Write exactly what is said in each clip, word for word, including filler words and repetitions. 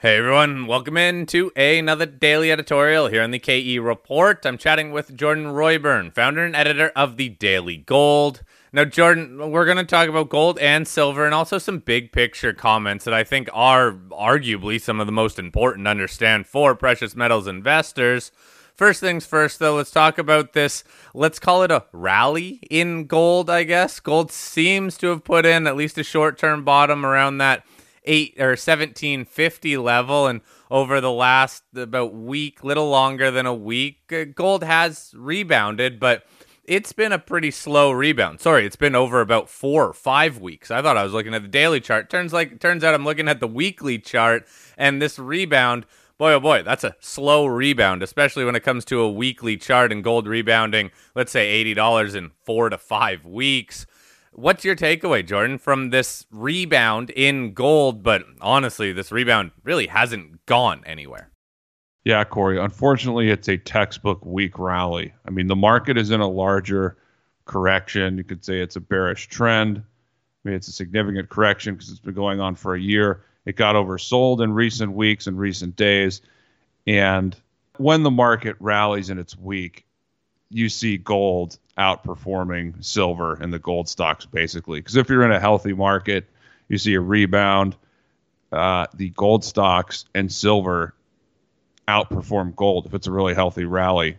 Hey everyone, welcome in to another daily editorial here on the K E Report. I'm chatting with Jordan Royburn, founder and editor of the Daily Gold. Now, Jordan, we're going to talk about gold and silver and also some big picture comments that I think are arguably some of the most important to understand for precious metals investors. First things first, though, let's talk about this, let's call it a rally in gold, I guess. Gold seems to have put in at least a short-term bottom around that eight or seventeen fifty level, and over the last about week, little longer than a week, gold has rebounded, but it's been a pretty slow rebound. Sorry, it's been over about four or five weeks. I thought I was looking at the daily chart. Turns like turns out I'm looking at the weekly chart, and this rebound, boy oh boy, that's a slow rebound, especially when it comes to a weekly chart and gold rebounding, let's say eighty dollars in four to five weeks. What's your takeaway, Jordan, from this rebound in gold? But honestly, this rebound really hasn't gone anywhere. Yeah, Corey, unfortunately, it's a textbook weak rally. I mean, the market is in a larger correction. You could say it's a bearish trend. I mean, it's a significant correction because it's been going on for a year. It got oversold in recent weeks and recent days. And when the market rallies and it's weak, you see gold outperforming silver and the gold stocks, basically. Because if you're in a healthy market, you see a rebound. Uh, the gold stocks and silver outperform gold if it's a really healthy rally.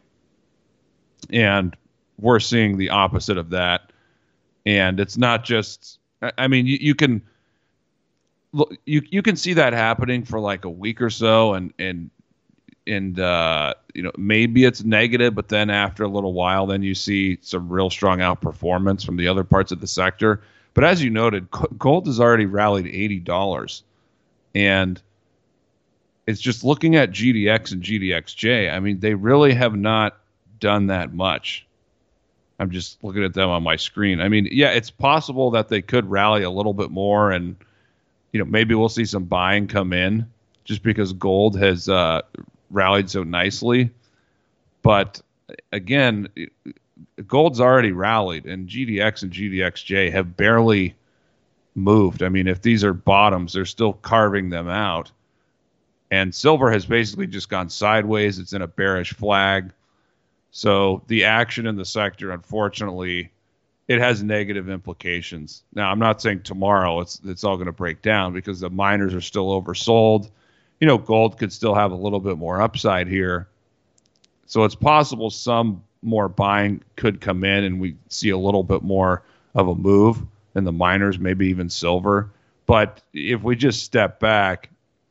And we're seeing the opposite of that. And it's not just, I mean, you, you can look, you you can see that happening for like a week or so, and and and uh, you know, maybe it's negative, but then after a little while, then you see some real strong outperformance from the other parts of the sector. But as you noted, gold has already rallied eighty dollars, and it's just looking at G D X and G D X J. I mean, they really have not done that much. I'm just looking at them on my screen. I mean, yeah, it's possible that they could rally a little bit more, and you know, maybe we'll see some buying come in just because gold has uh, rallied so nicely. But again, gold's already rallied, and G D X and G D X J have barely moved. I mean, if these are bottoms, they're still carving them out. And silver has basically just gone sideways. It's in a bearish flag. So the action in the sector, unfortunately, it has negative implications. Now, I'm not saying tomorrow it's it's all going to break down because the miners are still oversold. You know, gold could still have a little bit more upside here. So it's possible some more buying could come in and we see a little bit more of a move in the miners, maybe even silver. But if we just step back,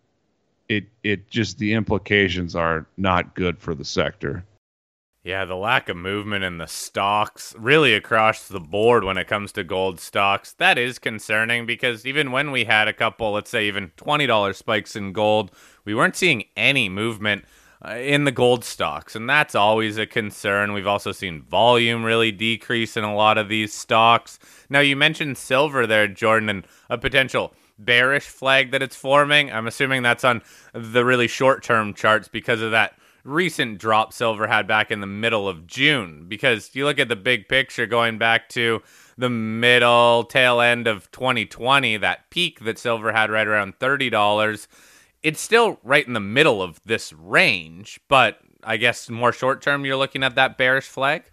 it it just the implications are not good for the sector. Yeah, the lack of movement in the stocks really across the board when it comes to gold stocks, that is concerning because even when we had a couple, let's say even twenty dollars spikes in gold, we weren't seeing any movement uh, in the gold stocks, and that's always a concern. We've also seen volume really decrease in a lot of these stocks. Now, you mentioned silver there, Jordan, and a potential bearish flag that it's forming. I'm assuming that's on the really short-term charts because of that recent drop silver had back in the middle of June, because you look at the big picture going back to the middle tail end of twenty twenty, that peak that silver had right around thirty dollars, it's still right in the middle of this range, but I guess more short term you're looking at that bearish flag.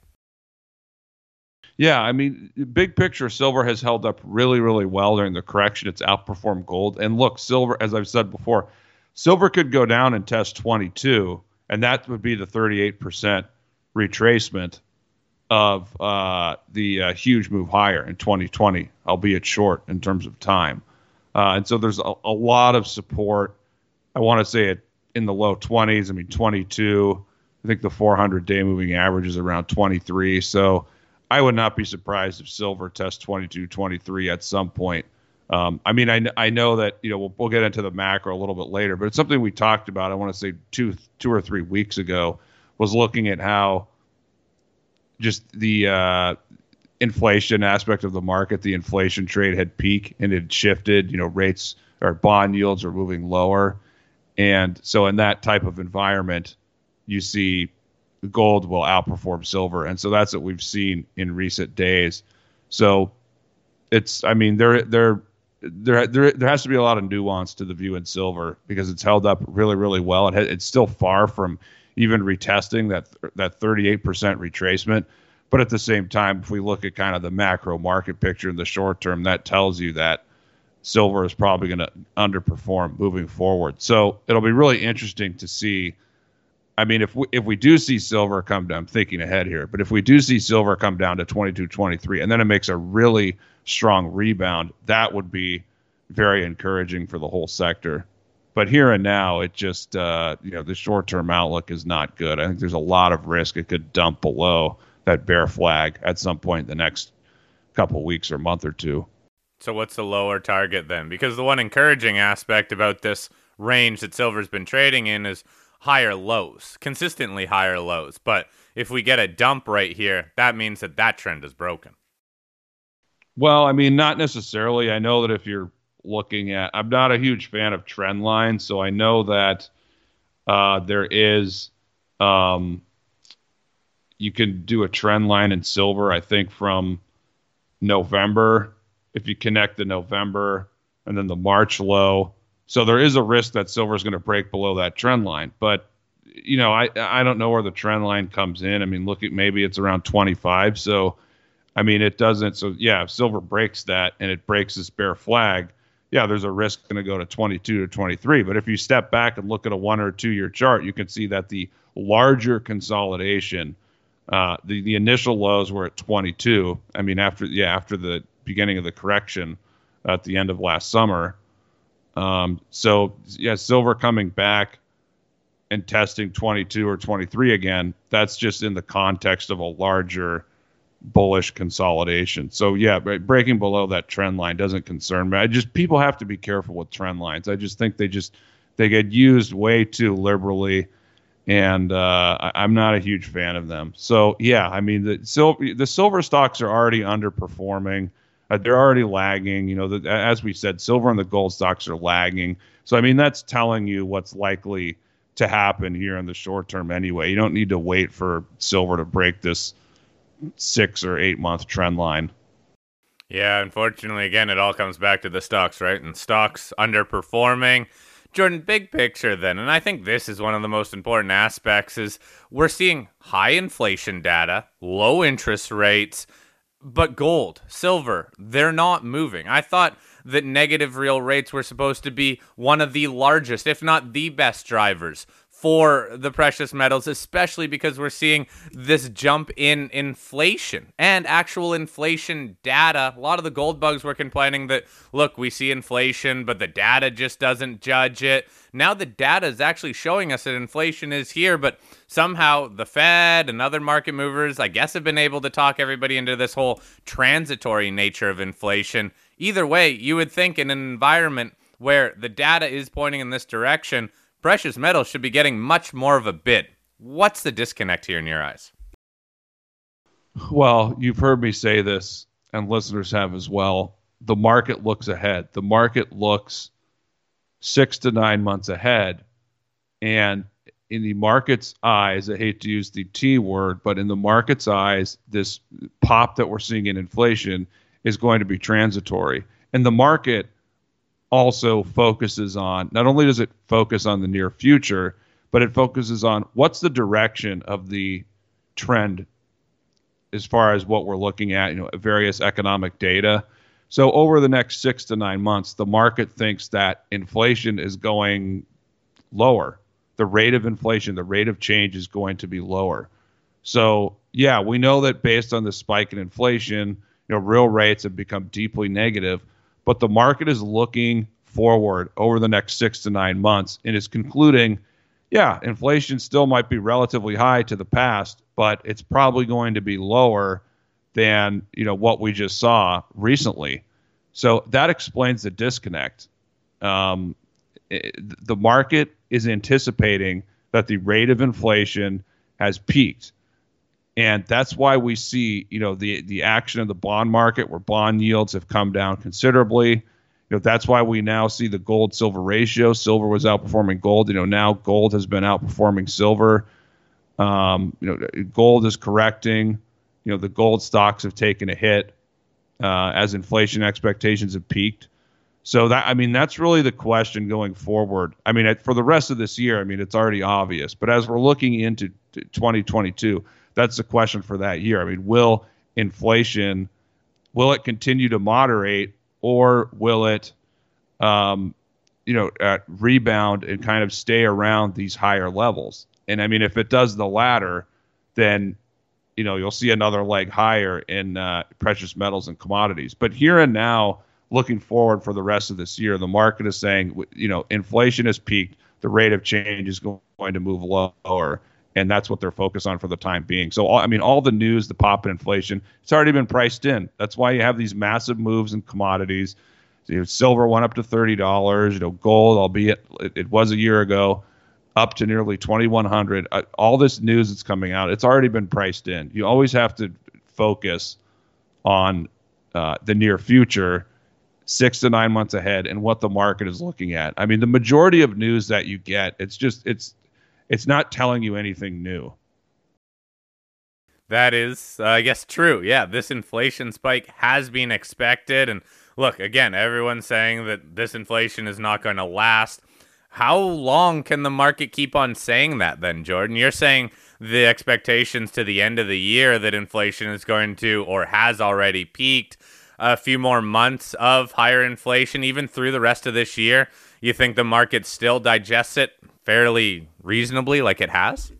Yeah, I mean, big picture, silver has held up really, really well during the correction. It's outperformed gold. And look, silver, as I've said before, silver could go down and test twenty-two, and that would be the thirty-eight percent retracement of uh, the uh, huge move higher in twenty twenty, albeit short in terms of time. Uh, and so there's a, a lot of support. I want to say it in the low twenties. I mean, twenty-two. I think the four hundred day moving average is around twenty-three. So I would not be surprised if silver tests twenty-two, twenty-three at some point. Um, I mean, I, I know that, you know, we'll, we'll get into the macro a little bit later, but it's something we talked about, I want to say two, two or three weeks ago, was looking at how just the uh, inflation aspect of the market, the inflation trade had peaked and it shifted, you know, rates or bond yields are moving lower. And so in that type of environment, you see gold will outperform silver. And so that's what we've seen in recent days. So it's, I mean, they're, they're, there, there there has to be a lot of nuance to the view in silver because it's held up really, really well. It ha- it's still far from even retesting that that thirty-eight percent retracement. But at the same time, if we look at kind of the macro market picture in the short term, that tells you that silver is probably going to underperform moving forward. So it'll be really interesting to see. I mean, if we, if we do see silver come down, I'm thinking ahead here, but if we do see silver come down to twenty-two, twenty-three, and then it makes a really strong rebound, that would be very encouraging for the whole sector. But here and now, it just, uh, you know, the short-term outlook is not good. I think there's a lot of risk it could dump below that bear flag at some point in the next couple weeks or month or two. So what's the lower target then? Because the one encouraging aspect about this range that silver's been trading in is higher lows, consistently higher lows. But if we get a dump right here, that means that that trend is broken. Well, I mean, not necessarily. I know that if you're looking at, I'm not a huge fan of trend lines, so I know that uh, there is, um, you can do a trend line in silver, I think, from November, if you connect the November and then the March low. So there is a risk that silver is going to break below that trend line. But, you know, I I don't know where the trend line comes in. I mean, look at maybe it's around twenty-five. So, I mean, it doesn't. So, yeah, if silver breaks that and it breaks this bear flag, yeah, there's a risk going to go to twenty-two to twenty-three. But if you step back and look at a one or two year chart, you can see that the larger consolidation, uh, the, the initial lows were at twenty-two. I mean, after, yeah, after the beginning of the correction at the end of last summer. Um, so, yeah, silver coming back and testing twenty-two or twenty-three again, that's just in the context of a larger bullish consolidation. So, yeah, breaking below that trend line doesn't concern me. I just, people have to be careful with trend lines. I just think they just, they get used way too liberally, and uh, I, I'm not a huge fan of them. So, yeah, I mean, the, sil- the silver stocks are already underperforming. Uh, they're already lagging. You know, the, as we said, silver and the gold stocks are lagging. So, I mean, that's telling you what's likely to happen here in the short term anyway. You don't need to wait for silver to break this six or eight month trend line. Yeah, unfortunately, again, it all comes back to the stocks, right? And stocks underperforming. Jordan, big picture then, and I think this is one of the most important aspects, is we're seeing high inflation data, low interest rates, but gold, silver, they're not moving. I thought that negative real rates were supposed to be one of the largest, if not the best drivers for the precious metals, especially because we're seeing this jump in inflation and actual inflation data. A lot of the gold bugs were complaining that, look, we see inflation, but the data just doesn't judge it. Now the data is actually showing us that inflation is here, but somehow the Fed and other market movers, I guess, have been able to talk everybody into this whole transitory nature of inflation. Either way, you would think in an environment where the data is pointing in this direction, precious metals should be getting much more of a bid. What's the disconnect here in your eyes? Well, you've heard me say this, and listeners have as well. The market looks ahead. The market looks six to nine months ahead. And in the market's eyes, I hate to use the T word, but in the market's eyes, this pop that we're seeing in inflation is going to be transitory. And the market also focuses on, not only does it focus on the near future, but it focuses on what's the direction of the trend as far as what we're looking at, you know, various economic data. So over the next six to nine months, the market thinks that inflation is going lower. The rate of inflation, the rate of change is going to be lower. So, yeah, we know that based on the spike in inflation, you know, real rates have become deeply negative. But the market is looking forward over the next six to nine months and is concluding, yeah, inflation still might be relatively high to the past, but it's probably going to be lower than, you know, what we just saw recently. So that explains the disconnect. Um, it, the market is anticipating that the rate of inflation has peaked. And that's why we see, you know, the the action of the bond market where bond yields have come down considerably. You know, that's why we now see the gold silver ratio. Silver was outperforming gold. You know, now gold has been outperforming silver. Um, you know, gold is correcting. You know, the gold stocks have taken a hit uh, as inflation expectations have peaked. So that, I mean, that's really the question going forward. I mean, for the rest of this year, I mean, it's already obvious. But as we're looking into twenty twenty-two, that's the question for that year. I mean, will inflation, will it continue to moderate, or will it, um, you know, uh, rebound and kind of stay around these higher levels? And I mean, if it does the latter, then, you know, you'll see another leg higher in uh, precious metals and commodities. But here and now, looking forward for the rest of this year, the market is saying, you know, inflation has peaked, the rate of change is going to move lower, and that's what they're focused on for the time being. So, I mean, all the news, the pop in inflation, it's already been priced in. That's why you have these massive moves in commodities. You know, silver went up to thirty dollars. You know, gold, albeit it, it was a year ago, up to nearly twenty-one hundred. Uh, all this news that's coming out, it's already been priced in. You always have to focus on uh, the near future, six to nine months ahead, and what the market is looking at. I mean, the majority of news that you get, it's just it's it's not telling you anything new. That is, uh, I guess, true. Yeah, this inflation spike has been expected. And look, again, everyone's saying that this inflation is not going to last. How long can the market keep on saying that then, Jordan? You're saying the expectations to the end of the year that inflation is going to, or has already peaked, a few more months of higher inflation, even through the rest of this year. You think the market still digests it fairly reasonably like it has?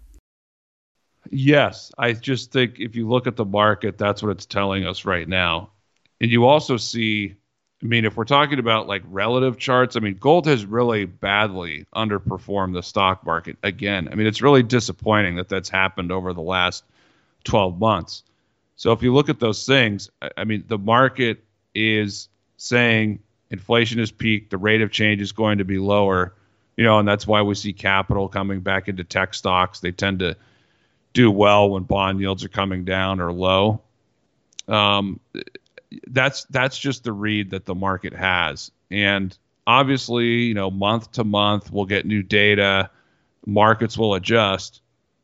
Yes, I just think if you look at the market, that's what it's telling us right now. And you also see, I mean, if we're talking about like relative charts, I mean, gold has really badly underperformed the stock market again. I mean, it's really disappointing that that's happened over the last twelve months. So if you look at those things, I mean, the market is saying inflation has peaked, the rate of change is going to be lower, you know, and that's why we see capital coming back into tech stocks. They tend to do well when bond yields are coming down or low. Um, that's that's just the read that the market has. And obviously, you know, month to month, we'll get new data, markets will adjust,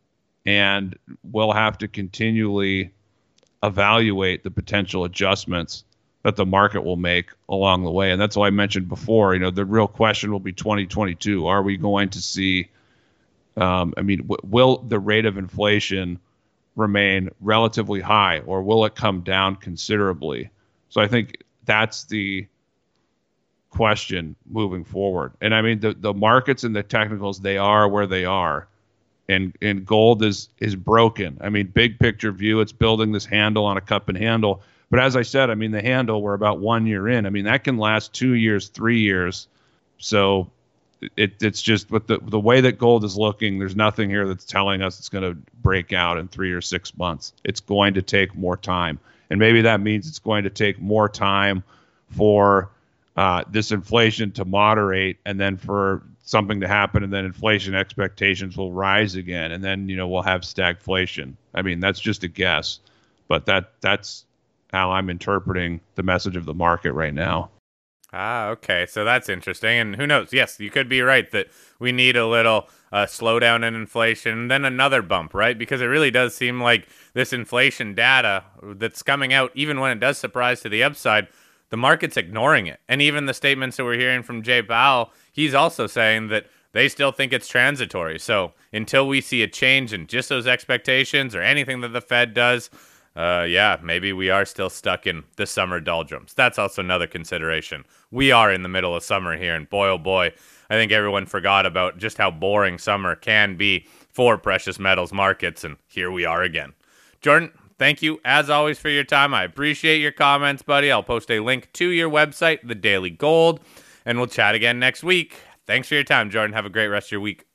and we'll have to continually evaluate the potential adjustments that the market will make along the way. And that's why I mentioned before, you know, the real question will be twenty twenty-two. Are we going to see, um, I mean, w- will the rate of inflation remain relatively high, or will it come down considerably? So I think that's the question moving forward. And I mean, the, the markets and the technicals, they are where they are. And and gold is is broken. I mean, big picture view, it's building this handle on a cup and handle. But as I said, I mean, the handle, we're about one year in. I mean, that can last two years, three years. So it it's just with the the way that gold is looking, there's nothing here that's telling us it's going to break out in three or six months. It's going to take more time. And maybe that means it's going to take more time for uh, this inflation to moderate, and then for something to happen, and then inflation expectations will rise again, and then, you know, we'll have stagflation. I mean, that's just a guess, but that that's how I'm interpreting the message of the market right now. Ah, okay. So that's interesting. And who knows? Yes, you could be right that we need a little uh, slowdown in inflation, and then another bump, right? Because it really does seem like this inflation data that's coming out, even when it does surprise to the upside, the market's ignoring it. And even the statements that we're hearing from Jay Powell, he's also saying that they still think it's transitory. So until we see a change in just those expectations or anything that the Fed does, uh, yeah, maybe we are still stuck in the summer doldrums. That's also another consideration. We are in the middle of summer here, and boy, oh boy, I think everyone forgot about just how boring summer can be for precious metals markets, and here we are again. Jordan, thank you, as always, for your time. I appreciate your comments, buddy. I'll post a link to your website, The Daily Gold, and we'll chat again next week. Thanks for your time, Jordan. Have a great rest of your week.